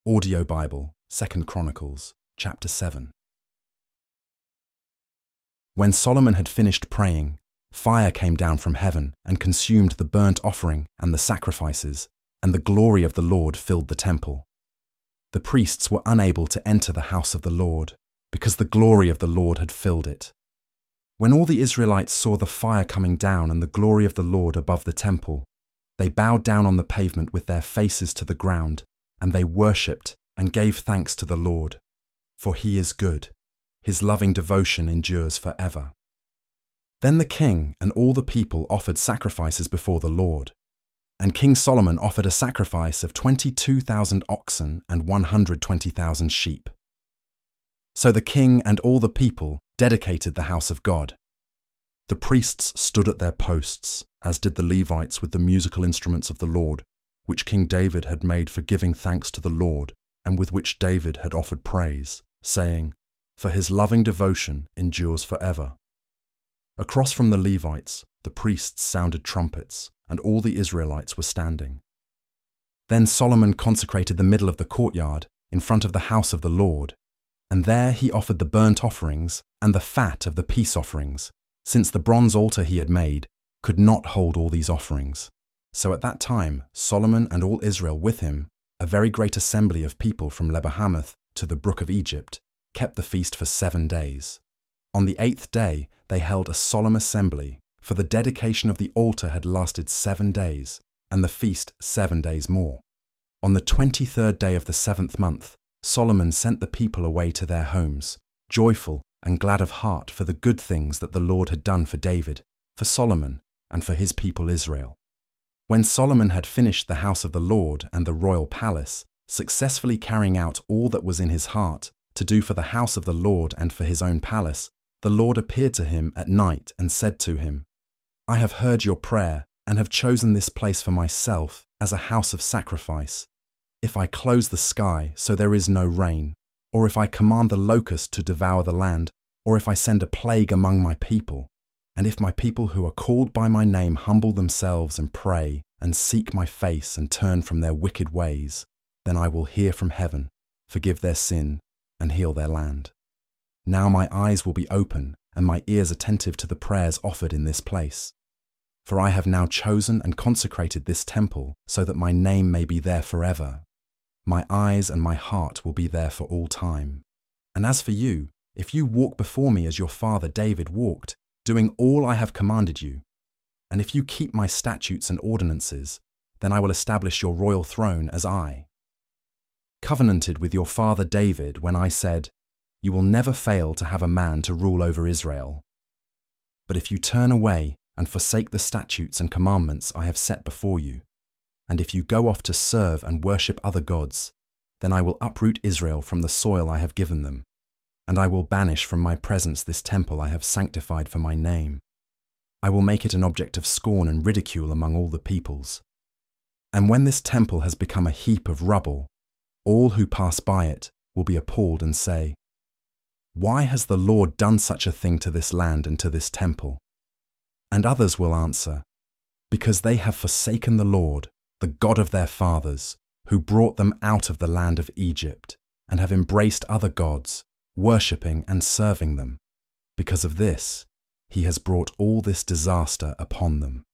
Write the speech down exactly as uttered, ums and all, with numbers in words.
Audio Bible, Second Chronicles, chapter seven. When Solomon had finished praying, fire came down from heaven and consumed the burnt offering and the sacrifices, and the glory of the Lord filled the temple. The priests were unable to enter the house of the Lord, because the glory of the Lord had filled it. When all the Israelites saw the fire coming down and the glory of the Lord above the temple, they bowed down on the pavement with their faces to the ground, and they worshipped and gave thanks to the Lord, for he is good. His loving devotion endures forever. Then the king and all the people offered sacrifices before the Lord, and King Solomon offered a sacrifice of twenty-two thousand oxen and one hundred twenty thousand sheep. So the king and all the people dedicated the house of God. The priests stood at their posts, as did the Levites with the musical instruments of the Lord, which King David had made for giving thanks to the Lord, and with which David had offered praise, saying, "For his loving devotion endures forever." Across from the Levites, the priests sounded trumpets, and all the Israelites were standing. Then Solomon consecrated the middle of the courtyard in front of the house of the Lord, and there he offered the burnt offerings and the fat of the peace offerings, since the bronze altar he had made could not hold all these offerings. So at that time Solomon and all Israel with him, a very great assembly of people from Lebo-hamath to the brook of Egypt, kept the feast for seven days. On the eighth day they held a solemn assembly, for the dedication of the altar had lasted seven days, and the feast seven days more. On the twenty-third day of the seventh month, Solomon sent the people away to their homes, joyful and glad of heart for the good things that the Lord had done for David, for Solomon, and for his people Israel. When Solomon had finished the house of the Lord and the royal palace, successfully carrying out all that was in his heart to do for the house of the Lord and for his own palace, the Lord appeared to him at night and said to him, "I have heard your prayer and have chosen this place for myself as a house of sacrifice. If I close the sky so there is no rain, or if I command the locust to devour the land, or if I send a plague among my people, and if my people who are called by my name humble themselves and pray and seek my face and turn from their wicked ways, then I will hear from heaven, forgive their sin, and heal their land. Now my eyes will be open and my ears attentive to the prayers offered in this place. For I have now chosen and consecrated this temple so that my name may be there forever. My eyes and my heart will be there for all time. And as for you, if you walk before me as your father David walked, doing all I have commanded you, and if you keep my statutes and ordinances, then I will establish your royal throne as I covenanted with your father David when I said, 'You will never fail to have a man to rule over Israel.' But if you turn away and forsake the statutes and commandments I have set before you, and if you go off to serve and worship other gods, then I will uproot Israel from the soil I have given them, and I will banish from my presence this temple I have sanctified for my name. I will make it an object of scorn and ridicule among all the peoples. And when this temple has become a heap of rubble, all who pass by it will be appalled and say, 'Why has the Lord done such a thing to this land and to this temple?' And others will answer, 'Because they have forsaken the Lord, the God of their fathers, who brought them out of the land of Egypt, and have embraced other gods, worshipping and serving them. Because of this, he has brought all this disaster upon them.'"